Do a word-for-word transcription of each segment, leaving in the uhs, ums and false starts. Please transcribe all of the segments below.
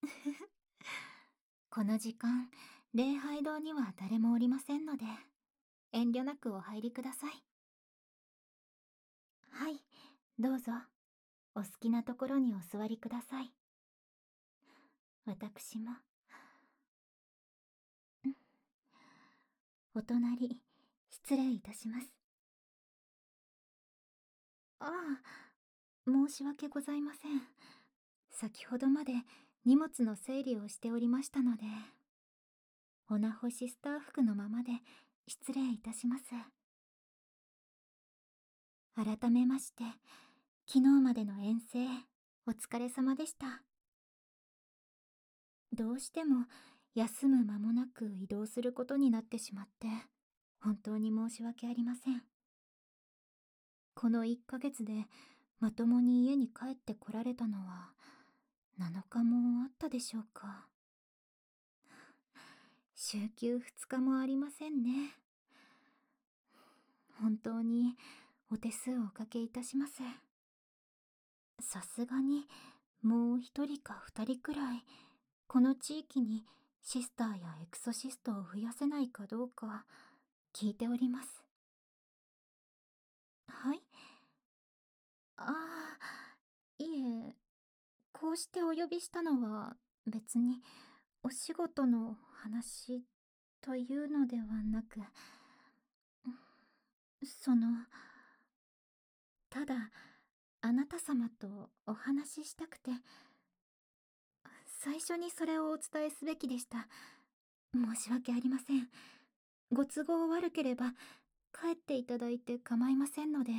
この時間、礼拝堂には誰もおりませんので、遠慮なくお入りください。はい、どうぞ。お好きなところにお座りください。私も。お隣、失礼いたします。ああ、申し訳ございません。先ほどまで荷物の整理をしておりましたので、おなほしスタッフのままで失礼いたします。改めまして、昨日までの遠征、お疲れ様でした。どうしても休む間もなく移動することになってしまって、本当に申し訳ありません。このいっかげつでまともに家に帰ってこられたのはなのかもあったでしょうか。週休ふつかもありませんね。本当にお手数をおかけいたします。さすがにもう一人か二人くらいこの地域にシスターやエクソシストを増やせないかどうか聞いております。はい。ああ、いえ、こうしてお呼びしたのは別にお仕事の話というのではなく、その、ただあなた様とお話ししたくて、最初にそれをお伝えすべきでした。申し訳ありません。ご都合悪ければ帰っていただいて構いませんので。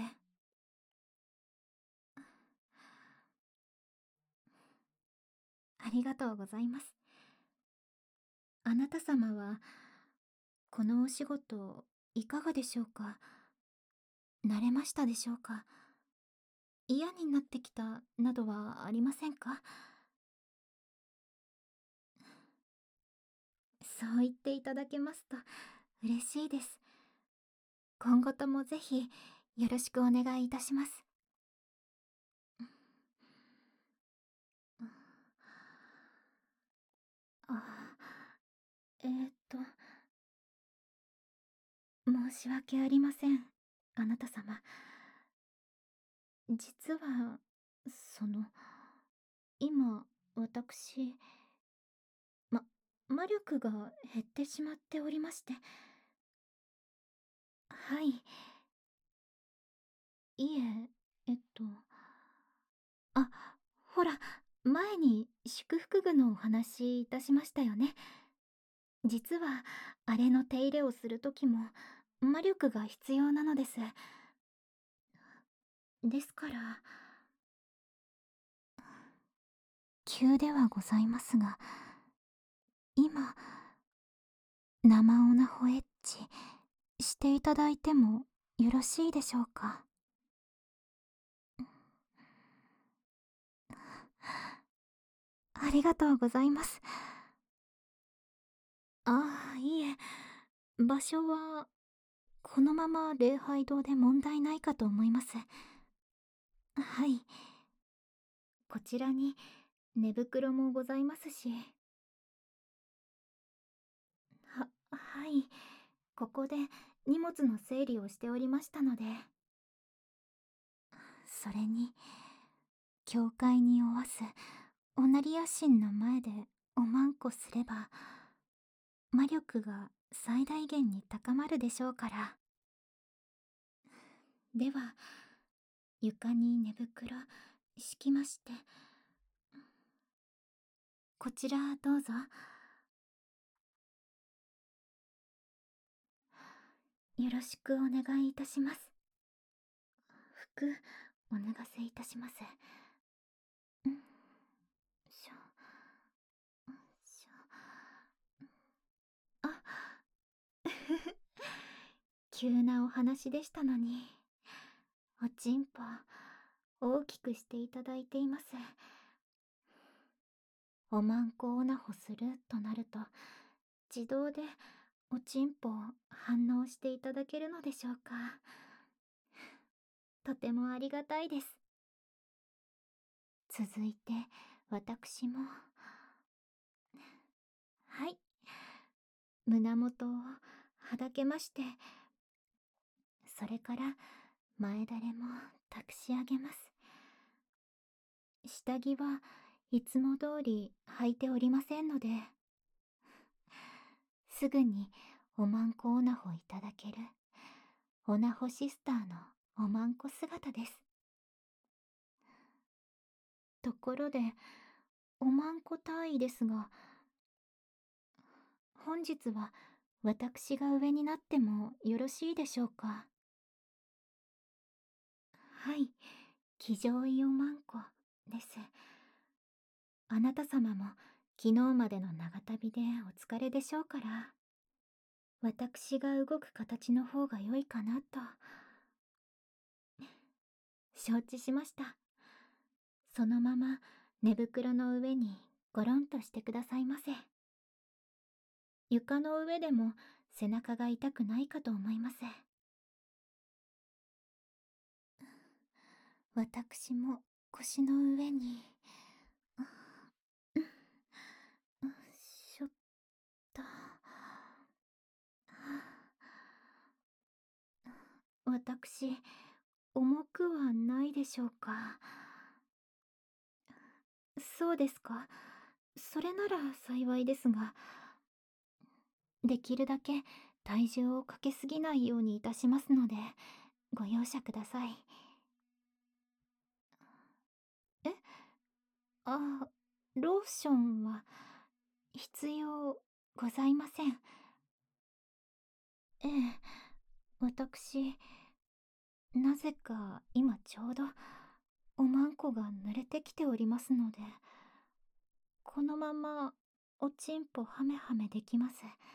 ありがとうございます。あなた様はこのお仕事いかがでしょうか。慣れましたでしょうか。嫌になってきたなどはありませんか。そう言っていただけますと嬉しいです。今後ともぜひよろしくお願いいたします。あ、えー、っと申し訳ありません、あなた様。実はその今私ま魔力が減ってしまっておりまして。はい。いえ、えっとあ、ほら、前に祝福具のお話いたしましたよね。実はあれの手入れをする時も魔力が必要なのです。ですから急ではございますが、今生オナホエッチしていただいてもよろしいでしょうか。ありがとうございます。ああ、いえ、場所はこのまま礼拝堂で問題ないかと思います。はい。こちらに寝袋もございますし。は、はい。ここで荷物の整理をしておりましたので。それに、教会におわすおなり野心の前でおまんこすれば、魔力が最大限に高まるでしょうから。では、床に寝袋敷きまして、こちらどうぞ。よろしくお願いいたします。服お脱がせいたします。んしょしょあ急なお話でしたのに、おちんぽ大きくしていただいています。おまんこおなほするとなると自動でおちんぽ反応していただけるのでしょうか。とてもありがたいです。続いて私もはい。胸元をはだけまして、それから前だれも託し上げます。下着はいつも通り履いておりませんので、すぐにおまんこおなほいただけるおなほシスターのおまんこ姿です。ところで、おまんこ大尉ですが、本日は私が上になってもよろしいでしょうか。はい、騎乗位おまんこです。あなた様も昨日までの長旅でお疲れでしょうから、私が動く形の方が良いかなと。承知しました。そのまま寝袋の上にゴロンとしてくださいませ。床の上でも背中が痛くないかと思います。私も腰の上に、しょっと。私、重くはないでしょうか。そうですか。それなら幸いですが、できるだけ体重をかけすぎないようにいたしますので、ご容赦ください。えあ、ローションは必要ございません。ええ、私、なぜか今ちょうどおまんこが濡れてきておりますので、このままおちんぽはめはめできます。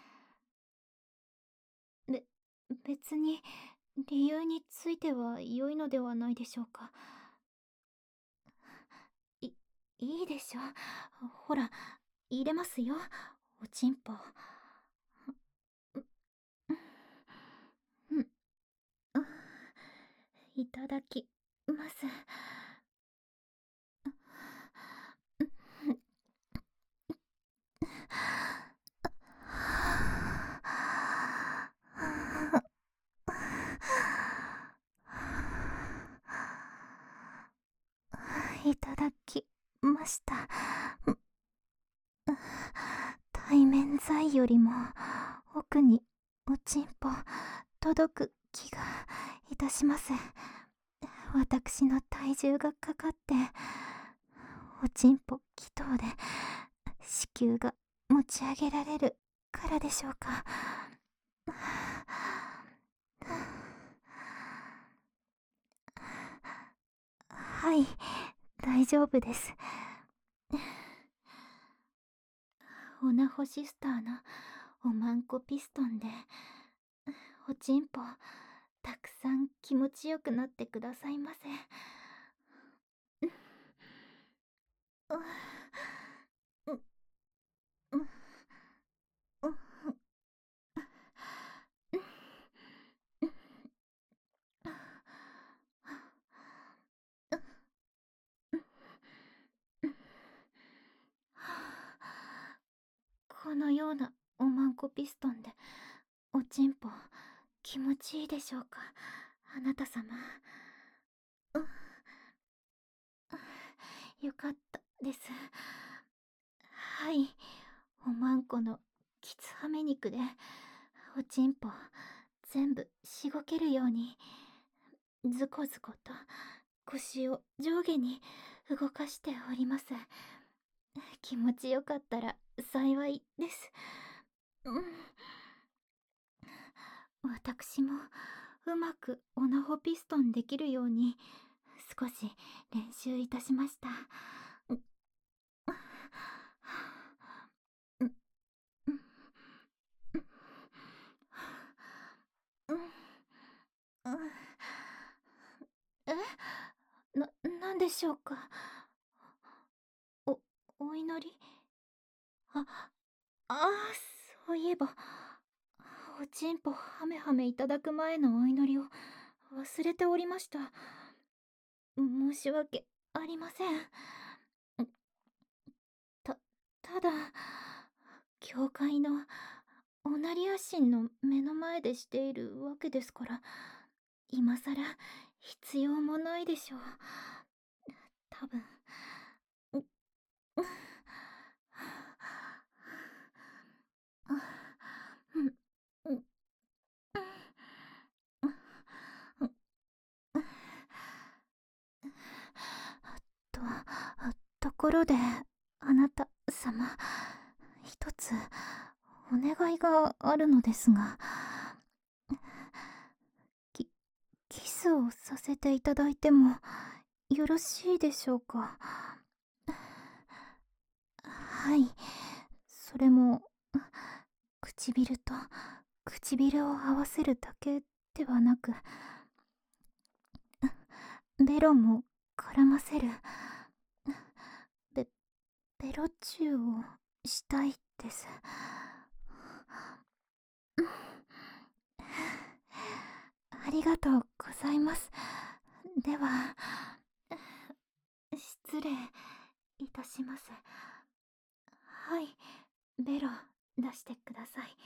べ、別に理由については良いのではないでしょうか。い、いいでしょ。ほら、入れますよ、おちんぽ。うん、うん、いただきます。いただきました。対面剤よりも奥におちんぽ届く気がいたします。私の体重がかかっておちんぽ気筒で子宮が持ち上げられるからでしょうか。はい、大丈夫です。オナホシスターのおまんこピストンでおちんぽたくさん気持ちよくなってくださいませ。このようなおまんこピストンでおちんぽ気持ちいいでしょうか、あなた様。よかったです。はい、おまんこのきつはめ肉でおちんぽ全部しごけるようにズコズコと腰を上下に動かしております。気持ちよかったら幸いです。うん、私もうまくオナホピストンできるように少し練習いたしました。え、な、なんでしょうか。お、お祈り。あ、ああ、そういえば、おちんぽはめはめいただく前のお祈りを忘れておりました。申し訳ありません。た、ただ、 教会のオナリア神の目の前でしているわけですから、今さら必要もないでしょう。多分。うううんうんと、ところで、あなた様、一つお願いがあるのですが、き、キスをさせていただいてもよろしいでしょうか。はい、それも、唇と唇を合わせるだけではなく、ベロも絡ませる、ベ、ベロチューをしたいです。ありがとうございます。では、失礼いたします。はい、ベロ出してください。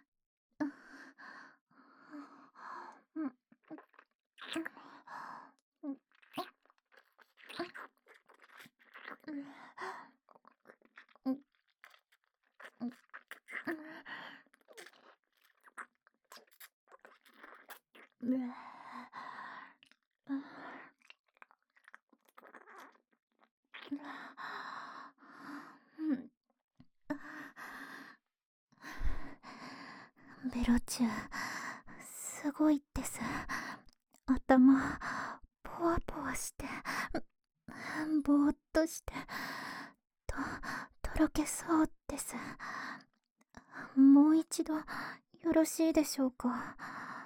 ベロチュー、すごいです。頭、ポワポワして、ぼーっとして、と、とろけそうです。もう一度、よろしいでしょうか。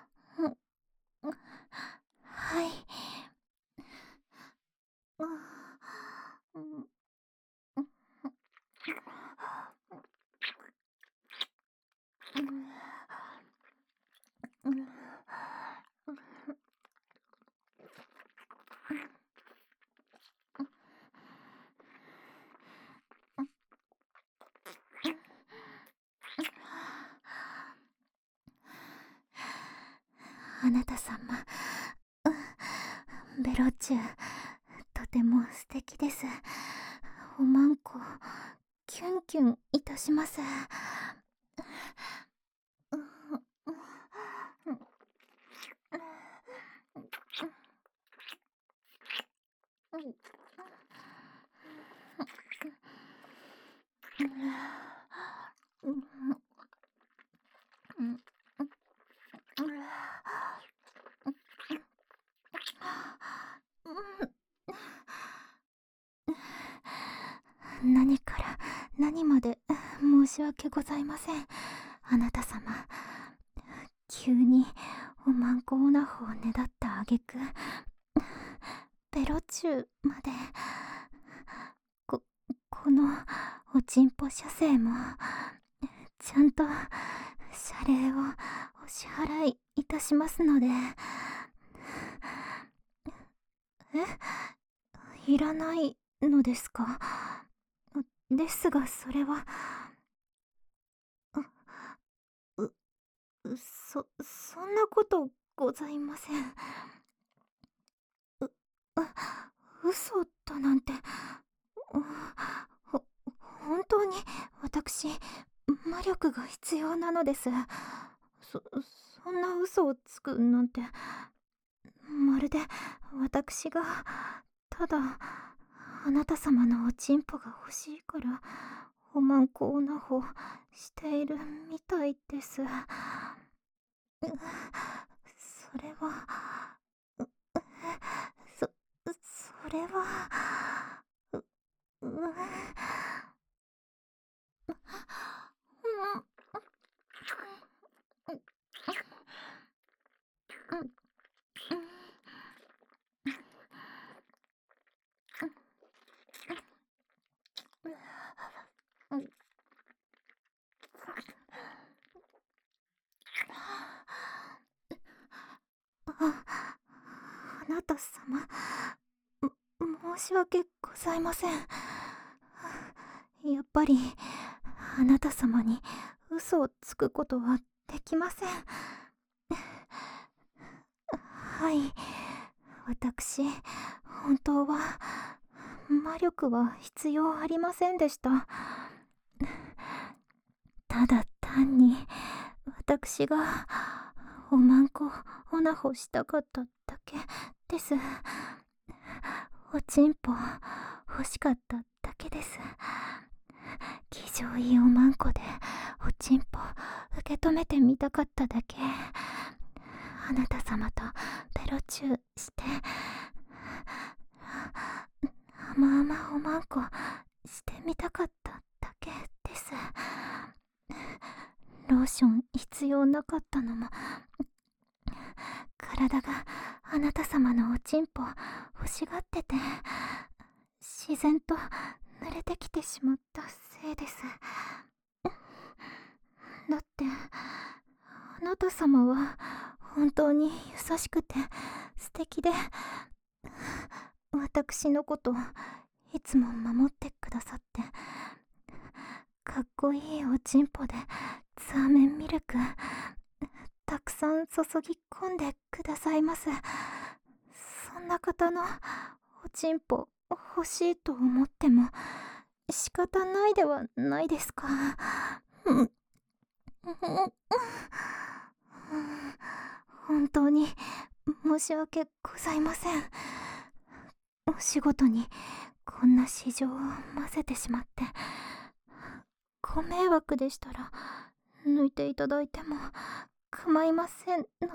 はい。あなた様、ベロチュー、とても素敵です。おまんこ、キュンキュンいたします。何から何まで申し訳ございません。あなた様、急におまんこオナホをねだったあげく、ベロチューまで、こ、このおちんぽ射精も、ちゃんと謝礼をお支払いいたしますので。え、いらないのですか。ですが、それは、う、う、そ、そんなことございません。う、う、嘘だなんて、ほ、本当に私、魔力が必要なのです。そ、そんな嘘をつくなんて、まるで私が、ただ、あなた様のおちんぽが欲しいから、おまんこオナホしているみたいです。それは、そ、それは、う、う、あ、あなた様、申し訳ございません。やっぱり、 あなた様に嘘をつくことはできません。はい、私、本当は魔力は必要ありませんでした。ただ単に私がおまんこおなほしたかっただけです。おちんぽ欲しかっただけです。気丈いいおまんこでおちんぽ受け止めてみたかっただけ。あなた様とベロチューして甘々おまんこしてみたかっただけです。ローション必要なかったのも、体があなた様のおちんぽ欲しがってて、自然と濡れてきてしまったせいです。だってあなた様は本当に優しくて素敵で、私のこといつも守ってくださって、かっこいいおちんぽでツアーメンミルクたくさん注ぎ込んでくださいます。そんな方のおちんぽ欲しいと思っても仕方ないではないですか。本当に申し訳ございません。お仕事にこんな事情を混ぜてしまってご迷惑でしたら抜いていただいても構いませんので。え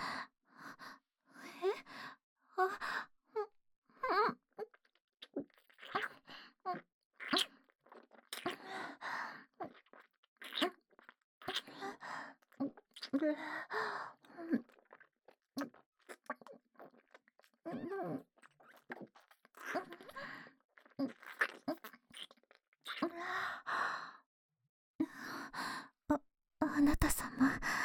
あうんあ、あなた様、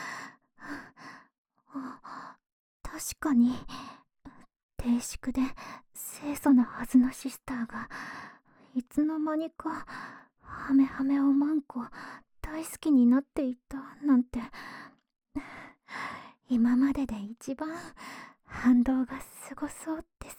確かに低粛で清楚なはずのシスターがいつの間にかハメハメおまんこ大好きになっていたなんて、今までで一番反動がすごそうです。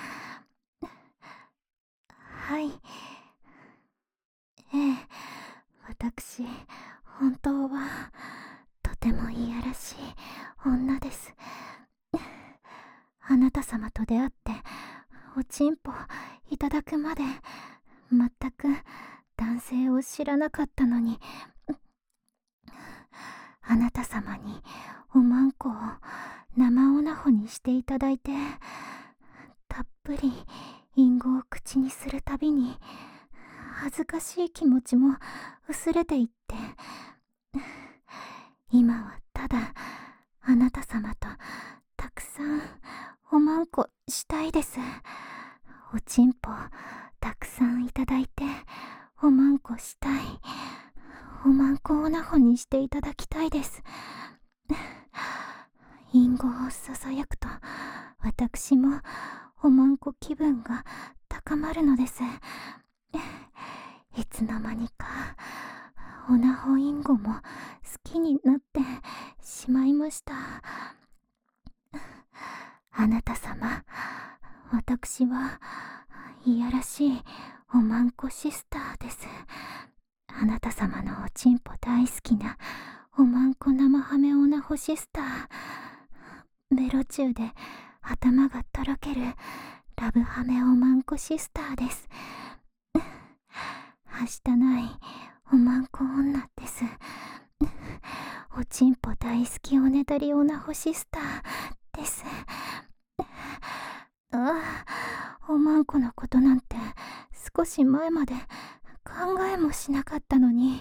はい、ええ、私本当はとてもいやらしい女です。あなた様と出会っておちんぽいただくまで全く男性を知らなかったのに、あなた様におまんこを生おなほにしていただいて、たっぷり隠語を口にするたびに恥ずかしい気持ちも薄れていって、今はただあなた様とたくさんおまんこしたいです。おちんぽたくさんいただいておまんこしたい。おまんこおなほにしていただきたいです。隠語をささやくと私もおまんこ気分が高まるのです。いつの間にかおなほ隠語も好きになってしまいました。あなた様、私はいやらしいおまんこシスターです。あなた様のおちんぽ大好きなおまんこ生ハメオナホシスター、ベロチューで頭がとろけるラブハメおまんこシスターです。はしたないおまんこ女です。おちんぽ大好きおねだりオナホシスターです。ああ、おまんこのことなんて少し前まで考えもしなかったのに、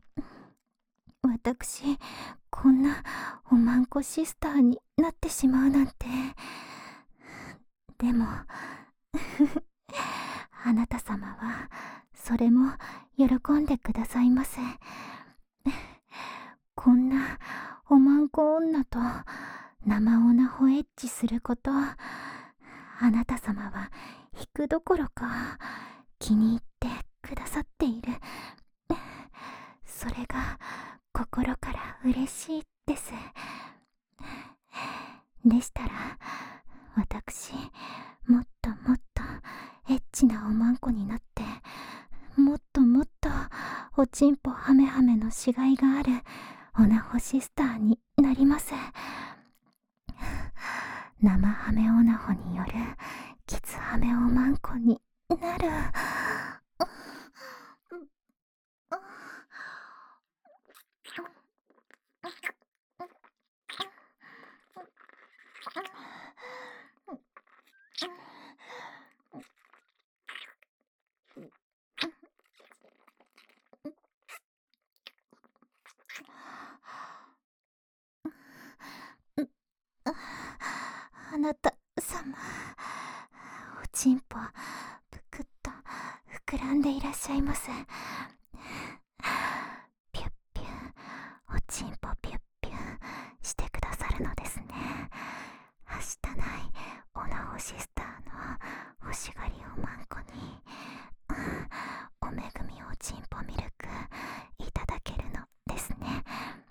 私こんなおまんこシスターになってしまうなんて。でもあなた様はそれも喜んでくださいませ。こんなおまんこ女と生オナホエッチすること、あなた様は引くどころか気に入ってくださっている。 嬉しいです。でしたら、私、もっともっとエッチなおまんこになって、もっともっとおちんぽハメハメのしがいがあるオナホシスターになります。生ハメオナホによるキツハメおまんこになる。あなた様、おちんぽぷくっと膨らんでいらっしゃいます。ピュッピュおちんぽピュッピュしてくださるのですね。はしたないオナホシスターの欲しがりおまんこにおめぐみおちんぽミルクいただけるのですね。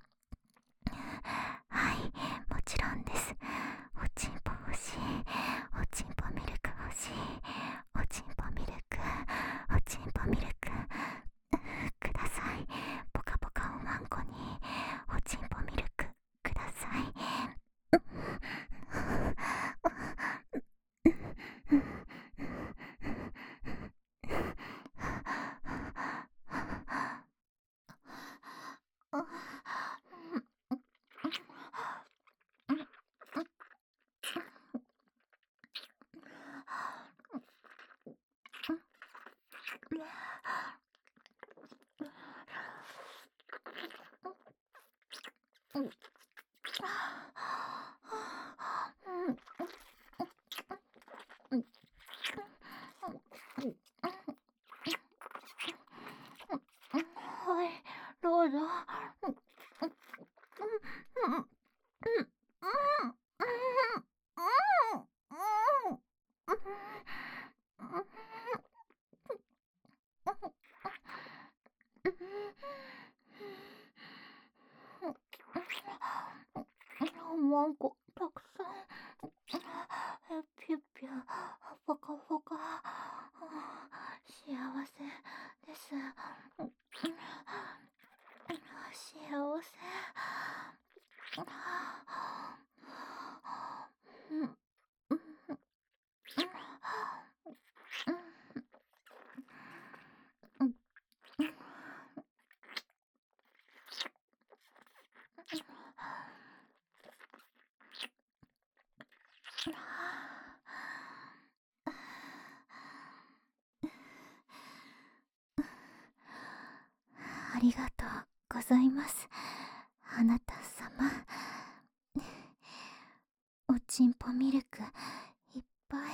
はい、もちろんです。おちんぽ欲しい、おちんぽミルク欲しい、おちんぽミルク、おちんぽミルクください。ポカポカおまんこにおちんぽミルクください。はい、どうぞ。おまんこたくさん。ピュッピュポカポカ幸せです。幸せ。ありがとうございます、あなた様。おちんぽミルクいっぱい。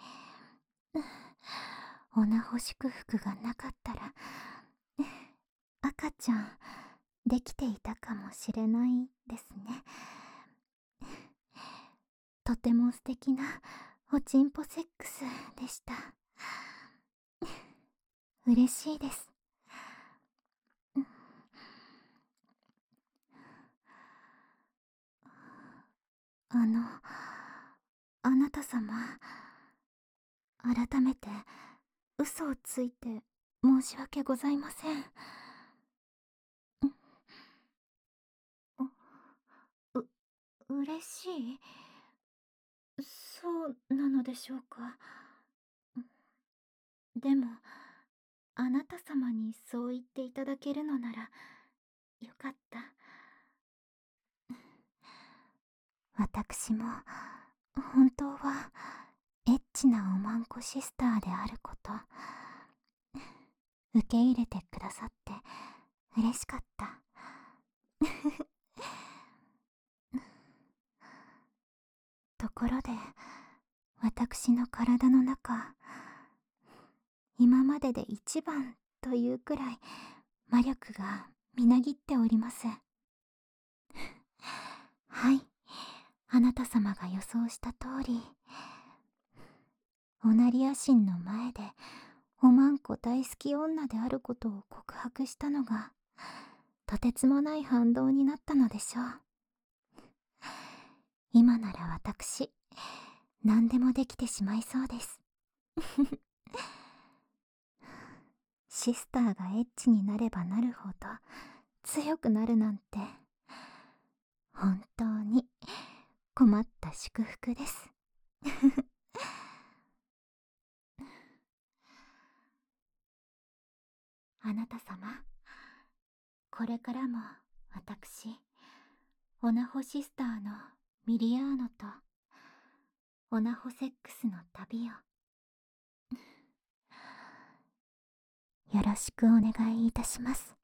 おなほ祝福がなかったら赤ちゃんできていたかもしれないですね。とても素敵なおちんぽセックスでした。嬉しいです。あの、あなた様、改めて嘘をついて申し訳ございません。う、嬉しい？そうなのでしょうか。でも、あなた様にそう言っていただけるのならよかった。私も本当はエッチなおまんこシスターであること受け入れてくださって嬉しかった。ところで私の体の中、今までで一番というくらい魔力がみなぎっております。はい、あなた様が予想した通り、オナリア神の前でおまんこ大好き女であることを告白したのがとてつもない反動になったのでしょう。今なら私、何でもできてしまいそうです。シスターがエッチになればなるほど強くなるなんて、本当に困った祝福です。あなた様、これからも私、オナホシスターのミリアーノとオナホセックスの旅をよろしくお願いいたします。